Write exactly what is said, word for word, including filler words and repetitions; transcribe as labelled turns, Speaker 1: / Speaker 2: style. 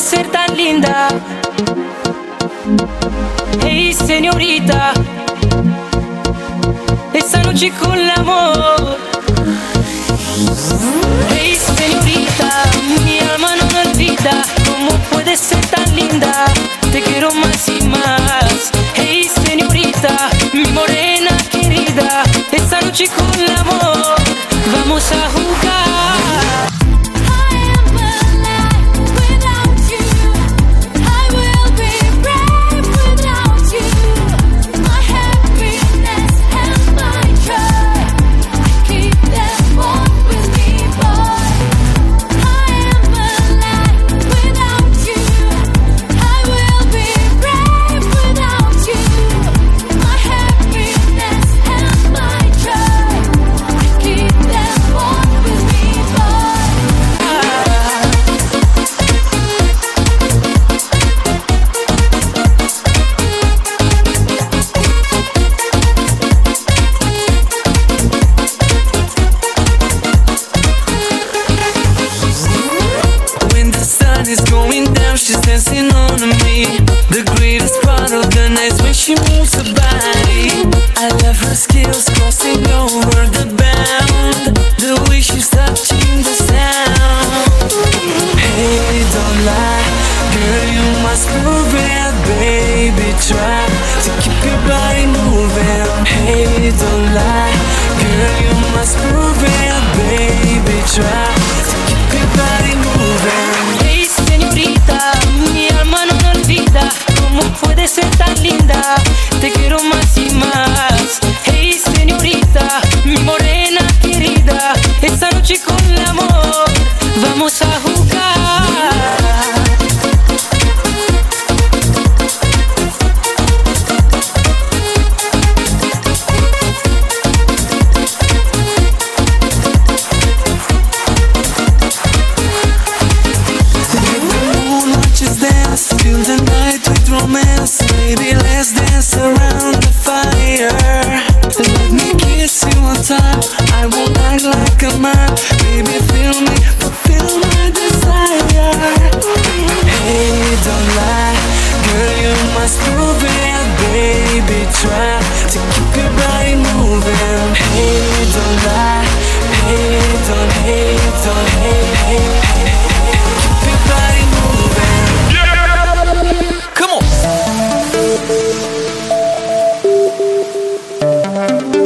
Speaker 1: ser tan linda. Hey señorita, esta noche con el amor. Hey señorita, mi alma no me olvida. ¿Cómo puedes ser tan linda? Te quiero más y más. Hey señorita, mi morena querida, esta noche con el amor vamos a jugar.
Speaker 2: Is going down, she's dancing on me. The greatest part of the night is when she moves her body. I love her skills crossing over the bound, the way she's touching the sound. Hey, don't lie, girl, you must prove it. Baby, try to keep your body moving. Hey, don't lie, girl, you must prove it. Baby, try to keep your body moving.
Speaker 1: Señorita, mi alma no me olvida. ¿Cómo puedes ser tan linda? Te quiero más y más. Hey señorita, mi morena querida, esta noche con el amor vamos a jugar.
Speaker 2: Fill the night with romance, baby, let's dance around the fire. Let me kiss you on top, I won't act like a man. Baby, feel me, fulfill my desire. Hey, don't lie, girl, you must prove it. Baby, try to keep your body moving. Hey, don't lie, hey, don't hate, don't hate, hate, hate. Keep your body moving. Come on.